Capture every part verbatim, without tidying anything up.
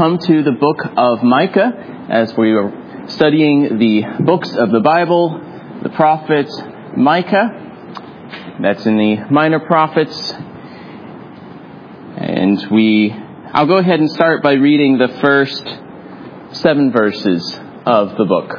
come to the book of Micah as we are studying the books of the Bible, the prophet Micah. That's in the Minor Prophets. And we, I'll go ahead and start by reading the first seven verses of the book.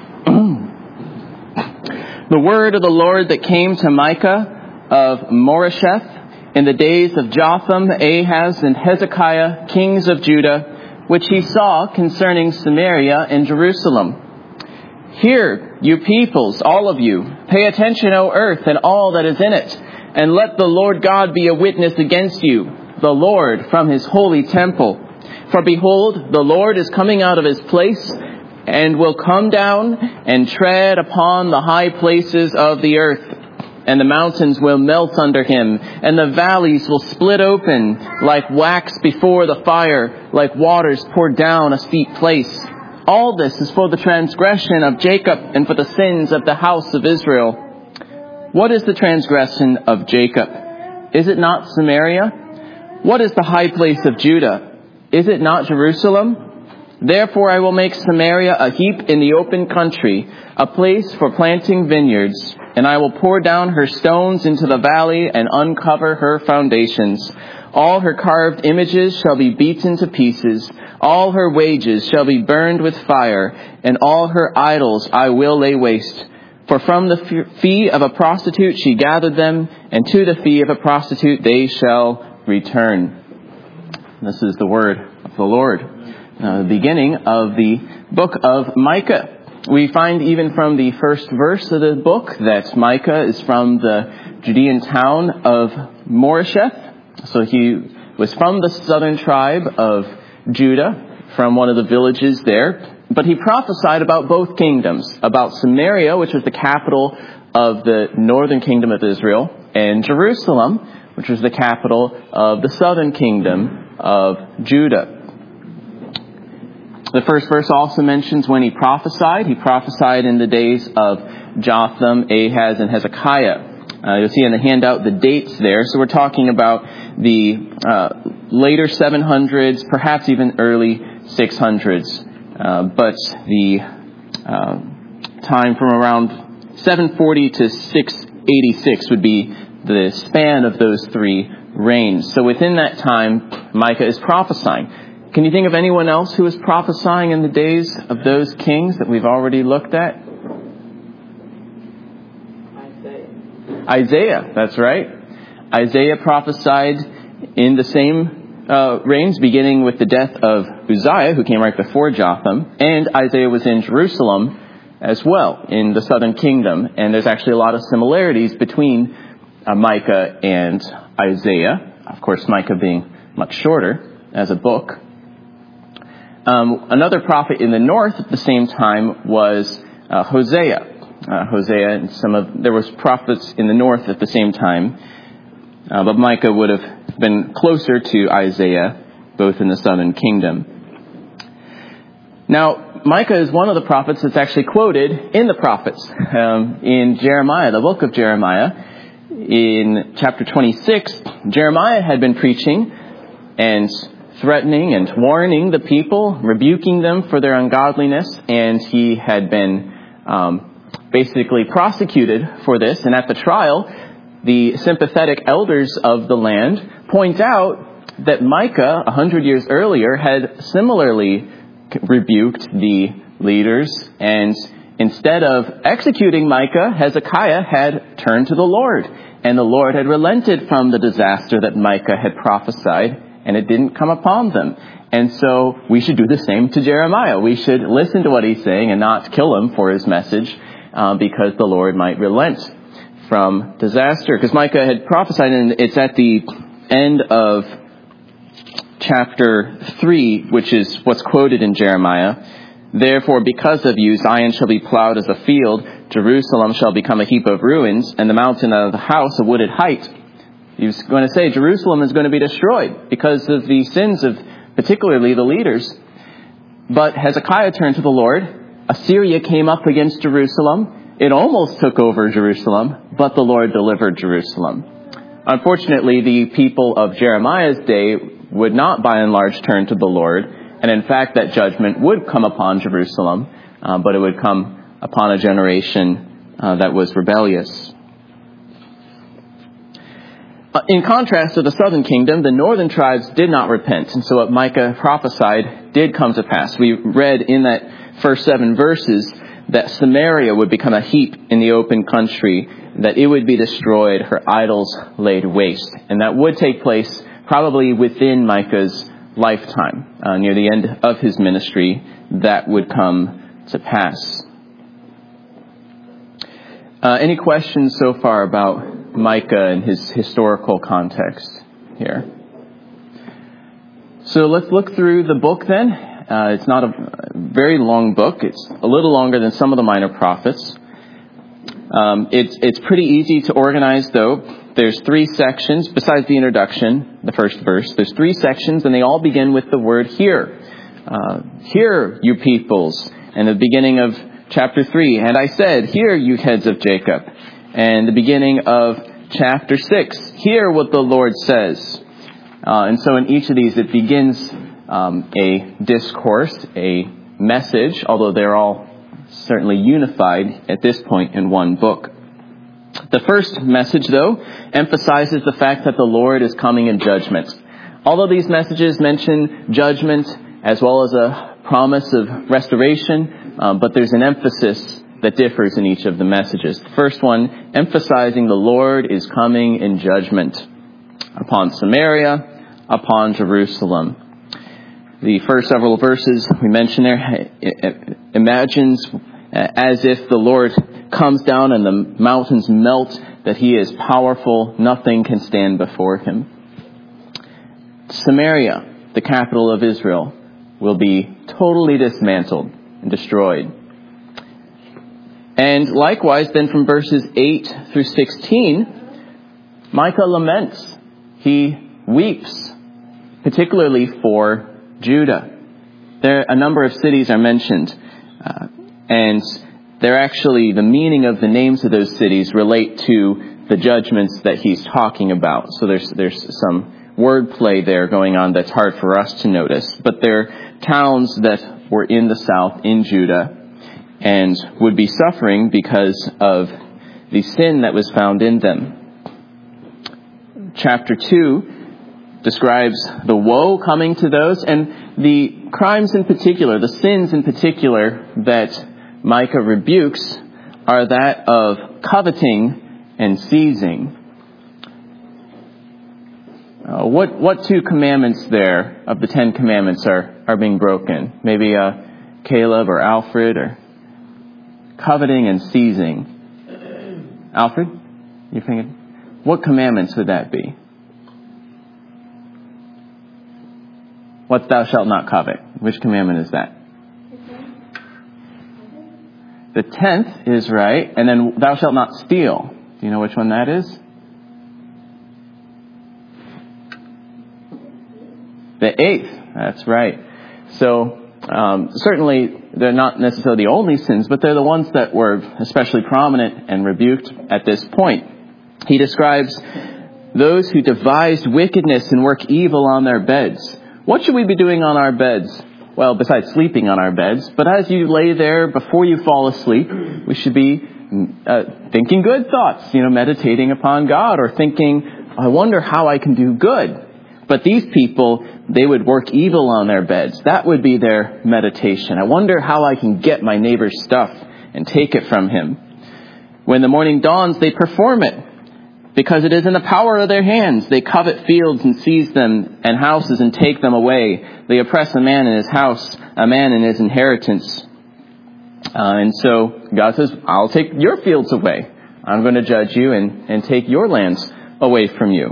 The word of the Lord that came to Micah of Moresheth in the days of Jotham, Ahaz, and Hezekiah, kings of Judah, which he saw concerning Samaria and Jerusalem. Hear, you peoples, all of you, pay attention, O earth, and all that is in it, and let the Lord God be a witness against you, the Lord from his holy temple. For behold, the Lord is coming out of his place, and will come down and tread upon the high places of the earth. And the mountains will melt under him, and the valleys will split open like wax before the fire, like waters poured down a steep place. All this is for the transgression of Jacob and for the sins of the house of Israel. What is the transgression of Jacob? Is it not Samaria? What is the high place of Judah? Is it not Jerusalem? Therefore I will make Samaria a heap in the open country, a place for planting vineyards, and I will pour down her stones into the valley and uncover her foundations. All her carved images shall be beaten to pieces. All her wages shall be burned with fire, and all her idols I will lay waste. For from the fee of a prostitute she gathered them, and to the fee of a prostitute they shall return. This is the word of the Lord. Uh, the beginning of the book of Micah. We find even from the first verse of the book that Micah is from the Judean town of Moresheth. So he was from the southern tribe of Judah, from one of the villages there. But he prophesied about both kingdoms, about Samaria, which was the capital of the northern kingdom of Israel, and Jerusalem, which was the capital of the southern kingdom of Judah. The first verse also mentions when he prophesied. He prophesied in the days of Jotham, Ahaz, and Hezekiah. Uh, you'll see in the handout the dates there. So we're talking about the uh, later seven hundreds, perhaps even early six hundreds. Uh, but the uh, time from around seven forty to six eighty-six would be the span of those three reigns. So within that time, Micah is prophesying. Can you think of anyone else who was prophesying in the days of those kings that we've already looked at? Isaiah. Isaiah, that's right. Isaiah prophesied in the same uh, reigns, beginning with the death of Uzziah, who came right before Jotham, and Isaiah was in Jerusalem as well, in the southern kingdom. And there's actually a lot of similarities between uh, Micah and Isaiah. Of course, Micah being much shorter as a book. Um, another prophet in the north at the same time was uh, Hosea. Uh, Hosea and some of there was prophets in the north at the same time, uh, but Micah would have been closer to Isaiah, both in the southern kingdom. Now, Micah is one of the prophets that's actually quoted in the prophets um, in Jeremiah, the book of Jeremiah. In chapter twenty-six, Jeremiah had been preaching and threatening and warning the people, rebuking them for their ungodliness, and he had been um, basically prosecuted for this. And at the trial, the sympathetic elders of the land point out that Micah, a hundred years earlier, had similarly rebuked the leaders, and instead of executing Micah, Hezekiah had turned to the Lord, and the Lord had relented from the disaster that Micah had prophesied, and it didn't come upon them. And so we should do the same to Jeremiah. We should listen to what he's saying and not kill him for his message, uh, because the Lord might relent from disaster. Because Micah had prophesied, and it's at the end of chapter three, which is what's quoted in Jeremiah. Therefore, because of you, Zion shall be plowed as a field, Jerusalem shall become a heap of ruins, and the mountain of the house a wooded height. He was going to say Jerusalem is going to be destroyed because of the sins of particularly the leaders. But Hezekiah turned to the Lord. Assyria came up against Jerusalem. It almost took over Jerusalem, but the Lord delivered Jerusalem. Unfortunately, the people of Jeremiah's day would not by and large turn to the Lord, And in fact, that judgment would come upon Jerusalem, uh, but it would come upon a generation uh, that was rebellious. Uh, in contrast to the southern kingdom, the northern tribes did not repent. And so what Micah prophesied did come to pass. We read in that first seven verses that Samaria would become a heap in the open country, that it would be destroyed, her idols laid waste. And that would take place probably within Micah's lifetime, uh, near the end of his ministry, that would come to pass. Uh, any questions so far about Micah and his historical context here? So let's look through the book then. Uh, it's not a very long book. It's a little longer than some of the minor prophets. Um, it's, it's pretty easy to organize, though. There's three sections, besides the introduction, the first verse. There's three sections, and they all begin with the word hear. Uh, hear, you peoples. And the beginning of chapter three. And I said, hear, you heads of Jacob. And the beginning of chapter six. Hear what the Lord says. Uh, and so in each of these, it begins um, a discourse, a message, although they're all certainly unified at this point in one book. The first message, though, emphasizes the fact that the Lord is coming in judgment. Although these messages mention judgment as well as a promise of restoration, um, but there's an emphasis that differs in each of the messages. The first one, emphasizing the Lord is coming in judgment upon Samaria, upon Jerusalem. The first several verses we mentioned there imagines as if the Lord comes down and the mountains melt, that he is powerful, nothing can stand before him. Samaria, the capital of Israel, will be totally dismantled and destroyed. And likewise, then from verses eight through sixteen, Micah laments. He weeps, particularly for Judah. There, a number of cities are mentioned, uh, and they're actually, the meaning of the names of those cities relate to the judgments that he's talking about. So there's there's some wordplay there going on that's hard for us to notice. But they're towns that were in the south, in Judah, and would be suffering because of the sin that was found in them. Chapter two describes the woe coming to those, and the crimes in particular, the sins in particular that Micah rebukes are that of coveting and seizing. Uh, what what two commandments there of the Ten Commandments are, are being broken? Maybe uh, Caleb or Alfred, or coveting and seizing. Alfred, you thinking? What commandments would that be? What thou shalt not covet? Which commandment is that? The tenth is right, and then thou shalt not steal. Do you know which one that is? The eighth, that's right. So um, certainly they're not necessarily the only sins, but they're the ones that were especially prominent and rebuked at this point. He describes those who devised wickedness and work evil on their beds. What should we be doing on our beds? Well, besides sleeping on our beds, but as you lay there before you fall asleep, we should be uh, thinking good thoughts, you know, meditating upon God, or thinking, I wonder how I can do good. But these people, they would work evil on their beds. That would be their meditation. I wonder how I can get my neighbor's stuff and take it from him. When the morning dawns, they perform it, because it is in the power of their hands. They covet fields and seize them, and houses and take them away. They oppress a man in his house, a man in his inheritance. Uh, and so God says, I'll take your fields away. I'm going to judge you and, and take your lands away from you.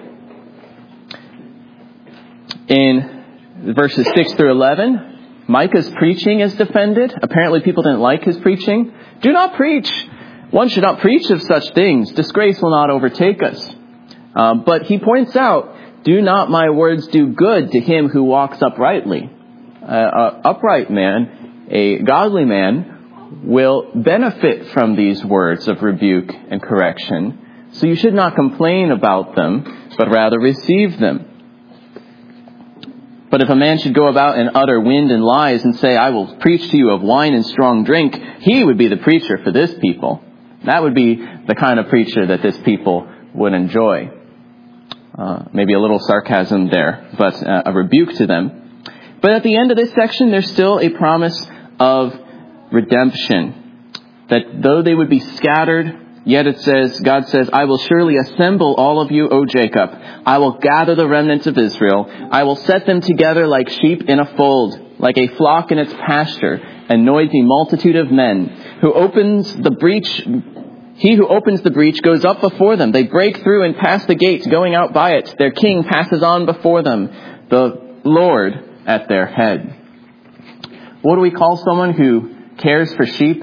In verses six through eleven, Micah's preaching is defended. Apparently people didn't like his preaching. Do not preach. One should not preach of such things. Disgrace will not overtake us. Uh, but he points out, do not my words do good to him who walks uprightly? Uh, a upright man, a godly man, will benefit from these words of rebuke and correction. So you should not complain about them, but rather receive them. But if a man should go about and utter wind and lies and say, I will preach to you of wine and strong drink, he would be the preacher for this people. That would be the kind of preacher that this people would enjoy. Uh, maybe a little sarcasm there, but uh, a rebuke to them. But at the end of this section, there's still a promise of redemption. That though they would be scattered, yet it says, God says, I will surely assemble all of you, O Jacob. I will gather the remnants of Israel. I will set them together like sheep in a fold, like a flock in its pasture, a noisy multitude of men. Who opens the breach, he who opens the breach goes up before them. They break through and pass the gates, going out by it. Their king passes on before them, the Lord at their head. What do we call someone who cares for sheep?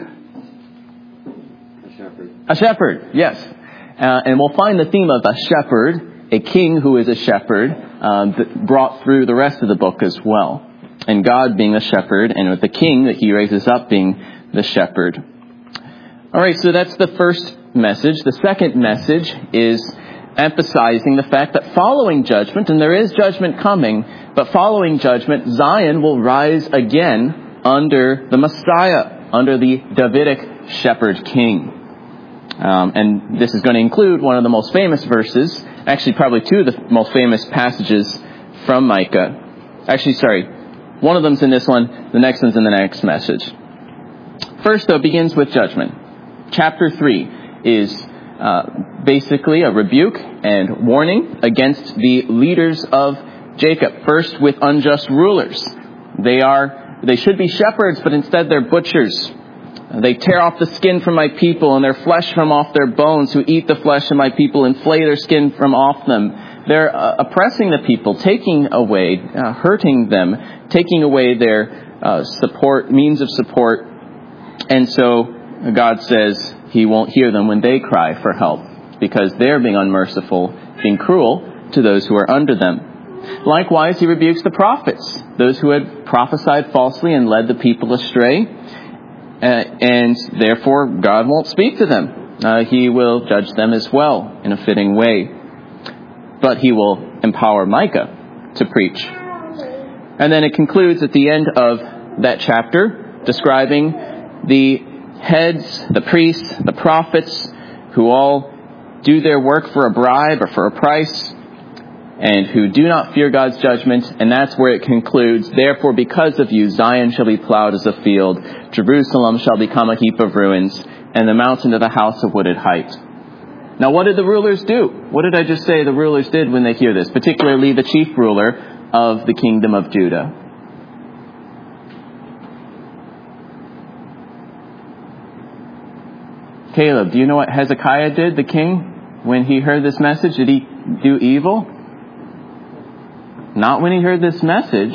A shepherd, yes. Uh, and we'll find the theme of a shepherd, a king who is a shepherd, um, that brought through the rest of the book as well. And God being a shepherd, and with the king that he raises up being the shepherd. All right, so that's the first message. The second message is emphasizing the fact that following judgment, and there is judgment coming, but following judgment, Zion will rise again under the Messiah, under the Davidic shepherd king. Um, and this is going to include one of the most famous verses, actually probably two of the most famous passages from Micah. Actually, sorry, one of them's in this one, the next one's in the next message. First, though, begins with judgment. Chapter three is uh, basically a rebuke and warning against the leaders of Jacob. First, with unjust rulers. They are, they should be shepherds, but instead they're butchers. They tear off the skin from my people and their flesh from off their bones, who eat the flesh of my people and flay their skin from off them. They're uh, oppressing the people, taking away, uh, hurting them, taking away their uh, support, means of support. And so God says he won't hear them when they cry for help, because they're being unmerciful, being cruel to those who are under them. Likewise, he rebukes the prophets, those who had prophesied falsely and led the people astray. Uh, and therefore, God won't speak to them. Uh, he will judge them as well in a fitting way. But he will empower Micah to preach. And then it concludes at the end of that chapter, describing the heads, the priests, the prophets, who all do their work for a bribe or for a price, and who do not fear God's judgment. And that's where it concludes. Therefore, because of you, Zion shall be plowed as a field. Jerusalem shall become a heap of ruins, and the mountain of the house of wooded height. Now, what did the rulers do? What did I just say the rulers did when they hear this? Particularly the chief ruler of the kingdom of Judah. Caleb, do you know what Hezekiah did, the king, when he heard this message? Did he do evil? Not when he heard this message.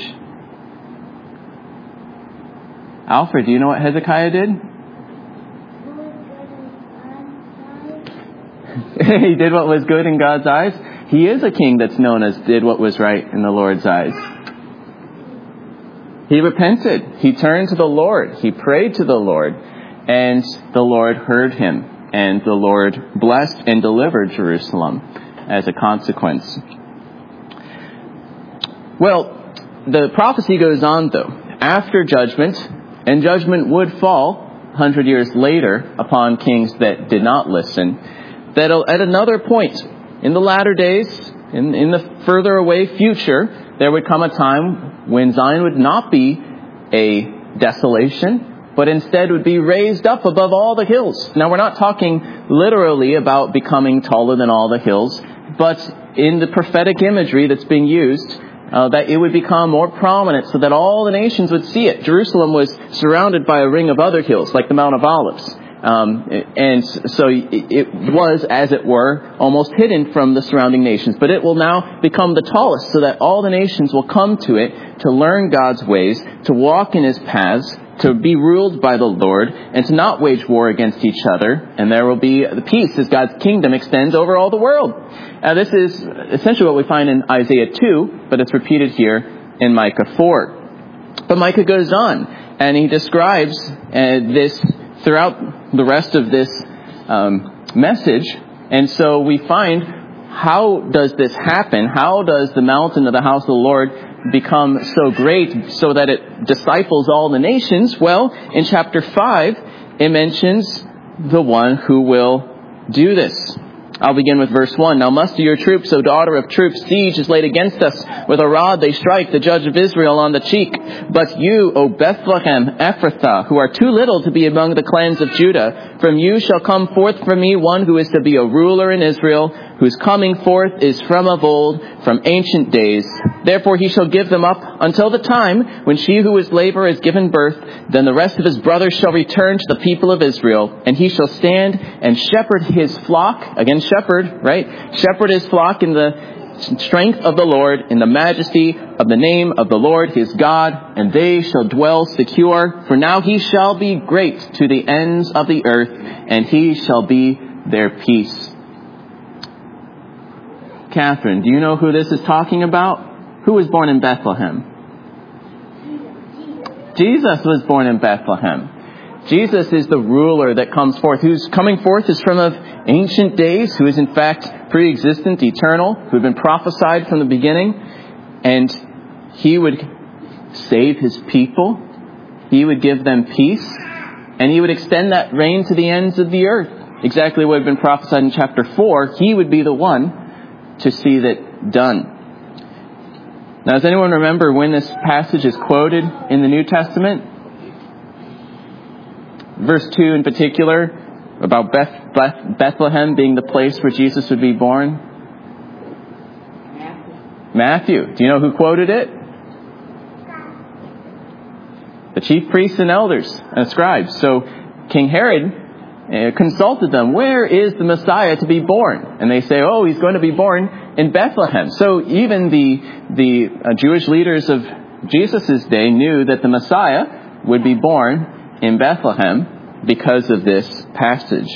Alfred, do you know what Hezekiah did? He did what was good in God's eyes. He is a king that's known as did what was right in the Lord's eyes. He repented. He turned to the Lord. He prayed to the Lord. And the Lord heard him. And the Lord blessed and delivered Jerusalem as a consequence. Well, the prophecy goes on, though. After judgment, and judgment would fall one hundred years later upon kings that did not listen, that at another point, in the latter days, in, in the further away future, there would come a time when Zion would not be a desolation, but instead would be raised up above all the hills. Now, we're not talking literally about becoming taller than all the hills, but in the prophetic imagery that's being used, Uh, that it would become more prominent so that all the nations would see it. Jerusalem was surrounded by a ring of other hills, like the Mount of Olives. Um, and so it was, as it were, almost hidden from the surrounding nations. But it will now become the tallest so that all the nations will come to it to learn God's ways, to walk in his paths, to be ruled by the Lord, and to not wage war against each other. And there will be the peace as God's kingdom extends over all the world. Now, this is essentially what we find in Isaiah two, but it's repeated here in Micah four. But Micah goes on, and he describes uh, this throughout the rest of this um, message. And so we find how does this happen? How does the mountain of the house of the Lord become so great so that it disciples all the nations? Well, in chapter five, it mentions the one who will do this. I'll begin with verse one. Now muster your troops, O daughter of troops. Siege is laid against us. With a rod they strike the judge of Israel on the cheek. But you, O Bethlehem, Ephrathah, who are too little to be among the clans of Judah, from you shall come forth from me one who is to be a ruler in Israel, whose coming forth is from of old, from ancient days. Therefore he shall give them up until the time when she who is labor is given birth. Then the rest of his brothers shall return to the people of Israel, and he shall stand and shepherd his flock. Again, shepherd, right? Shepherd his flock in the strength of the Lord, in the majesty of the name of the Lord his God, and they shall dwell secure. For now he shall be great to the ends of the earth, and he shall be their peace. Catherine, do you know who this is talking about? Who was born in Bethlehem? Jesus was born in Bethlehem. Jesus is the ruler that comes forth. Who's coming forth is from of ancient days, who is in fact pre-existent, eternal, who had been prophesied from the beginning. And he would save his people. He would give them peace. And he would extend that reign to the ends of the earth. Exactly what had been prophesied in chapter four. He would be the one to see that done. Now, does anyone remember when this passage is quoted in the New Testament? Verse two in particular, about Beth, Beth, Bethlehem being the place where Jesus would be born. Matthew. Matthew. Do you know who quoted it? The chief priests and elders and scribes. So King Herod Uh, consulted them, where is the Messiah to be born? And they say, oh, he's going to be born in Bethlehem. So even the the uh, Jewish leaders of Jesus' day knew that the Messiah would be born in Bethlehem because of this passage.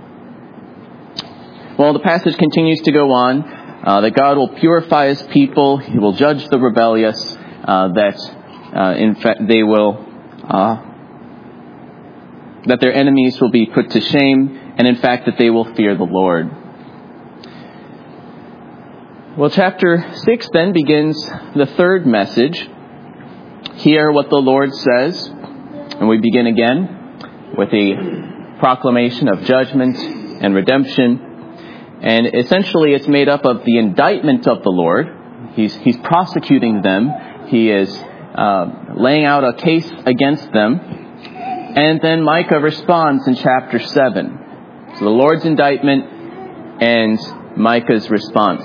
Well, the passage continues to go on, uh, that God will purify his people, he will judge the rebellious, uh, that uh, in fact they will uh, that their enemies will be put to shame, and in fact that they will fear the Lord. Well, chapter six then begins the third message. Hear what the Lord says. And we begin again with a proclamation of judgment and redemption. And essentially it's made up of the indictment of the Lord. He's, he's prosecuting them. He is uh, laying out a case against them. And then Micah responds in chapter seven. So the Lord's indictment and Micah's response.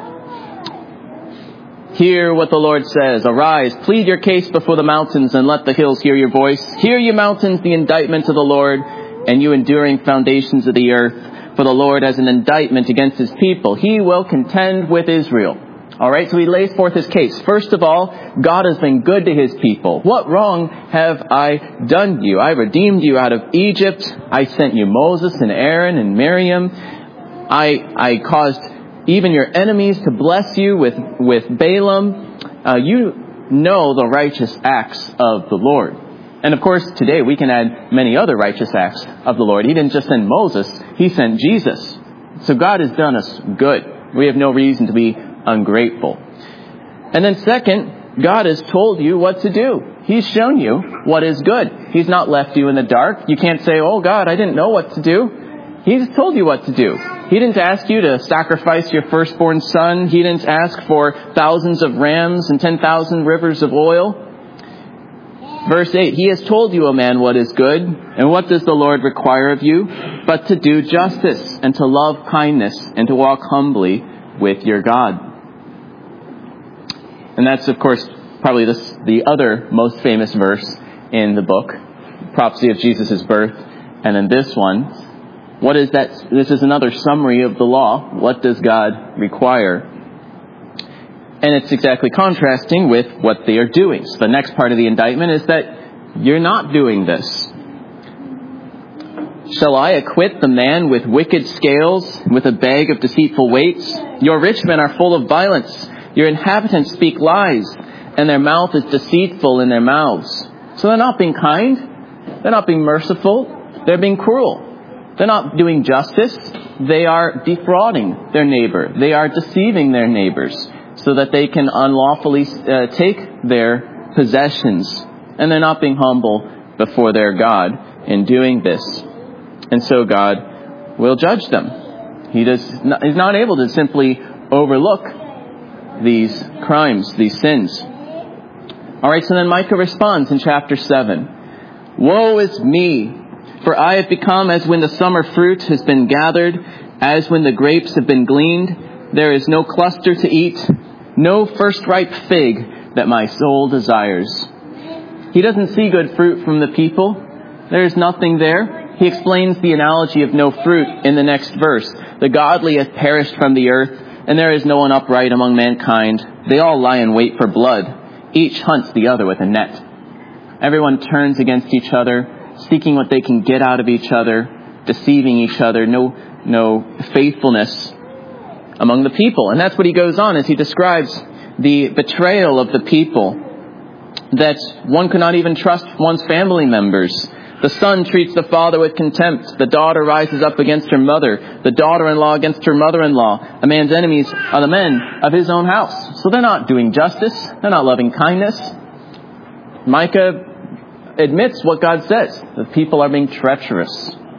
Hear what the Lord says. Arise, plead your case before the mountains, and let the hills hear your voice. Hear, ye mountains, the indictment of the Lord, and you enduring foundations of the earth. For the Lord has an indictment against his people. He will contend with Israel. All right, so he lays forth his case. First of all, God has been good to his people. What wrong have I done to you? I redeemed you out of Egypt. I sent you Moses and Aaron and Miriam. I I caused even your enemies to bless you with, with Balaam. Uh, you know the righteous acts of the Lord. And of course, today we can add many other righteous acts of the Lord. He didn't just send Moses, he sent Jesus. So God has done us good. We have no reason to be ungrateful. And then second, God has told you what to do. He's shown you what is good. He's not left you in the dark. You can't say, oh God, I didn't know what to do. He's told you what to do. He didn't ask you to sacrifice your firstborn son. He didn't ask for thousands of rams and ten thousand rivers of oil. Verse eight, he has told you, O man, what is good. And what does the Lord require of you? But to do justice and to love kindness and to walk humbly with your God. And that's, of course, probably this, the other most famous verse in the book, prophecy of Jesus' birth. And then this one, what is that? This is another summary of the law. What does God require? And it's exactly contrasting with what they are doing. So the next part of the indictment is that you're not doing this. Shall I acquit the man with wicked scales, with a bag of deceitful weights? Your rich men are full of violence. Your inhabitants speak lies, and their mouth is deceitful in their mouths. So they're not being kind. They're not being merciful. They're being cruel. They're not doing justice. They are defrauding their neighbor. They are deceiving their neighbors so that they can unlawfully uh, take their possessions. And they're not being humble before their God in doing this. And so God will judge them. He does not, he's not able to simply overlook these crimes, these sins. All right, so then Micah responds in chapter seven. Woe is me, for I have become as when the summer fruit has been gathered, as when the grapes have been gleaned. There is no cluster to eat, no first ripe fig that my soul desires. He doesn't see good fruit from the people. There is nothing there. He explains the analogy of no fruit in the next verse. The godly have perished from the earth, and there is no one upright among mankind. They all lie in wait for blood. Each hunts the other with a net. Everyone turns against each other, seeking what they can get out of each other, deceiving each other. No, no faithfulness among the people. And that's what he goes on as he describes the betrayal of the people, that one could not even trust one's family members. The son treats the father with contempt. The daughter rises up against her mother. The daughter-in-law against her mother-in-law. A man's enemies are the men of his own house. So they're not doing justice. They're not loving kindness. Micah admits what God says. The people are being treacherous.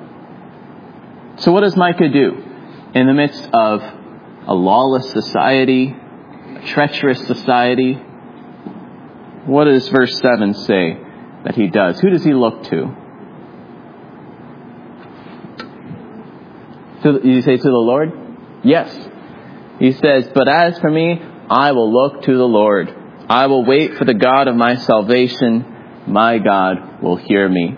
So what does Micah do in the midst of a lawless society, a treacherous society? What does verse seven say that he does? Who does he look to? To, did you say to the Lord? Yes. He says, but as for me, I will look to the Lord. I will wait for the God of my salvation. My God will hear me.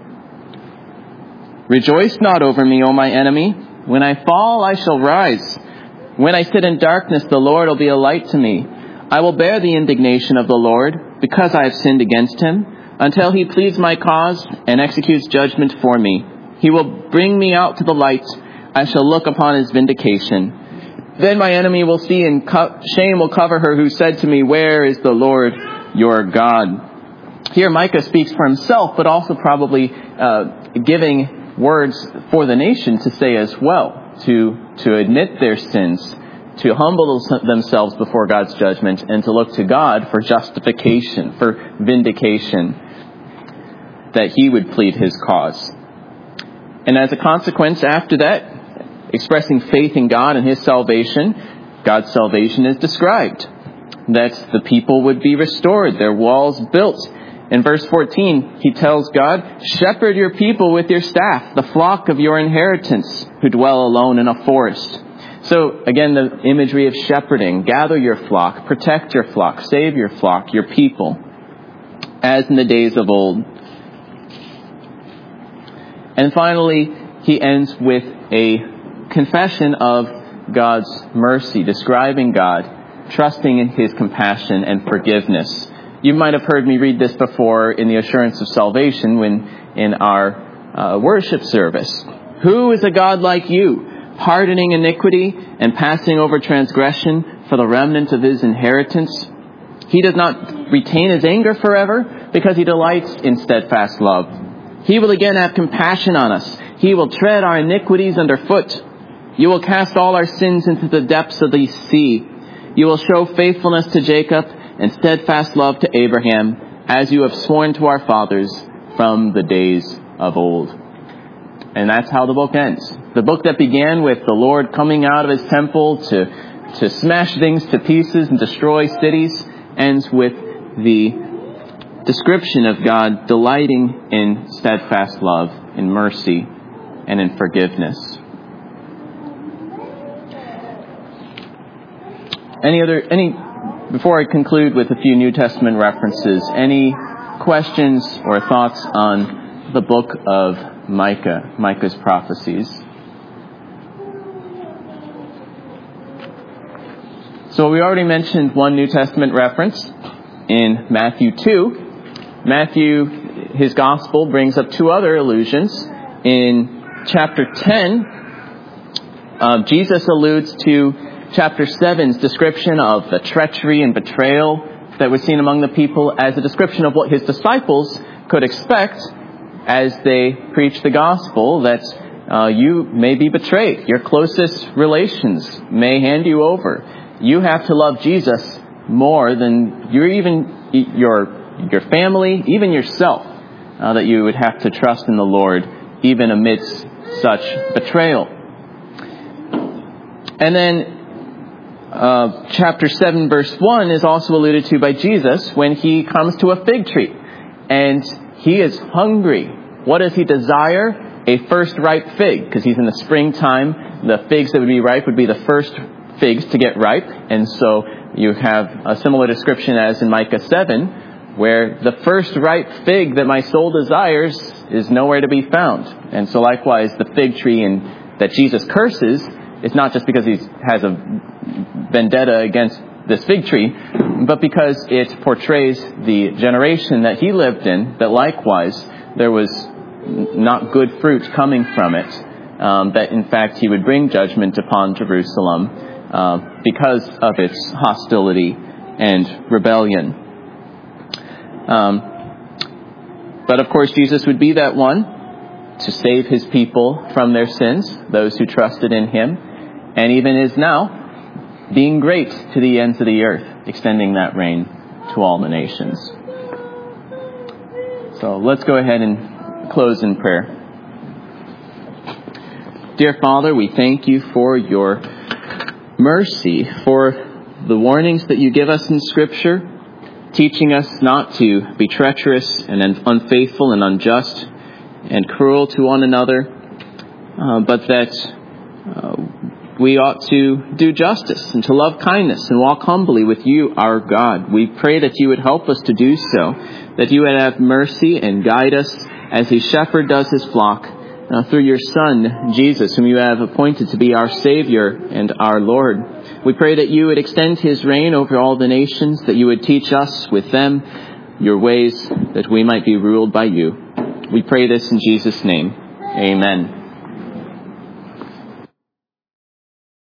Rejoice not over me, O my enemy. When I fall, I shall rise. When I sit in darkness, the Lord will be a light to me. I will bear the indignation of the Lord, because I have sinned against him, until he pleads my cause and executes judgment for me. He will bring me out to the light. I shall look upon his vindication. Then my enemy will see, and co- shame will cover her who said to me, where is the Lord your God? Here Micah speaks for himself, but also probably uh, giving words for the nation to say as well, to, to admit their sins, to humble themselves before God's judgment, and to look to God for justification, for vindication, that he would plead his cause. And as a consequence, after that, expressing faith in God and his salvation, God's salvation is described. That the people would be restored, their walls built. In verse fourteen, he tells God, shepherd your people with your staff, the flock of your inheritance, who dwell alone in a forest. So again, the imagery of shepherding. Gather your flock, protect your flock, save your flock, your people, as in the days of old. And finally, he ends with a confession of God's mercy, describing God, trusting in his compassion and forgiveness. You might have heard me read this before in the assurance of salvation when in our uh, worship service. Who is a God like you, pardoning iniquity and passing over transgression for the remnant of his inheritance? He does not retain his anger forever, because he delights in steadfast love. He will again have compassion on us. He will tread our iniquities underfoot. You will cast all our sins into the depths of the sea. You will show faithfulness to Jacob and steadfast love to Abraham, as you have sworn to our fathers from the days of old. And that's how the book ends. The book that began with the Lord coming out of his temple to, to smash things to pieces and destroy cities ends with the description of God delighting in steadfast love, in mercy, and in forgiveness. Any other, any, before I conclude with a few New Testament references, any questions or thoughts on the book of Micah, Micah's prophecies? So we already mentioned one New Testament reference in Matthew two. Matthew, his gospel, brings up two other allusions. In chapter ten, uh, Jesus alludes to chapter seven's description of the treachery and betrayal that was seen among the people as a description of what his disciples could expect as they preach the gospel, that Uh, you may be betrayed. Your closest relations may hand you over. You have to love Jesus more than you're even your your family, even yourself, uh, that you would have to trust in the Lord even amidst such betrayal. And then uh, chapter seven, verse one is also alluded to by Jesus when he comes to a fig tree. And he is hungry. What does he desire? A first ripe fig, because he's in the springtime. The figs that would be ripe would be the first figs to get ripe. And so you have a similar description as in Micah seven, where the first ripe fig that my soul desires is nowhere to be found. And so likewise, the fig tree in, that Jesus curses is not just because he has a vendetta against this fig tree, but because it portrays the generation that he lived in, that likewise there was not good fruit coming from it, um, that in fact he would bring judgment upon Jerusalem uh, because of its hostility and rebellion. Um, but of course Jesus would be that one to save his people from their sins, those who trusted in him, and even is now being great to the ends of the earth, extending that reign to all the nations. So let's go ahead and close in prayer. Dear Father, we thank you for your mercy, for the warnings that you give us in Scripture, teaching us not to be treacherous and unfaithful and unjust and cruel to one another, uh, but that uh, we ought to do justice and to love kindness and walk humbly with you, our God. We pray that you would help us to do so, that you would have mercy and guide us as a shepherd does his flock uh, through your Son, Jesus, whom you have appointed to be our Savior and our Lord. We pray that you would extend his reign over all the nations, that you would teach us with them your ways, that we might be ruled by you. We pray this in Jesus' name. Amen.